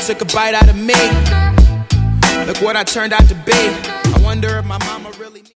took a bite out of me. Look what I turned out to be. I wonder if my mama really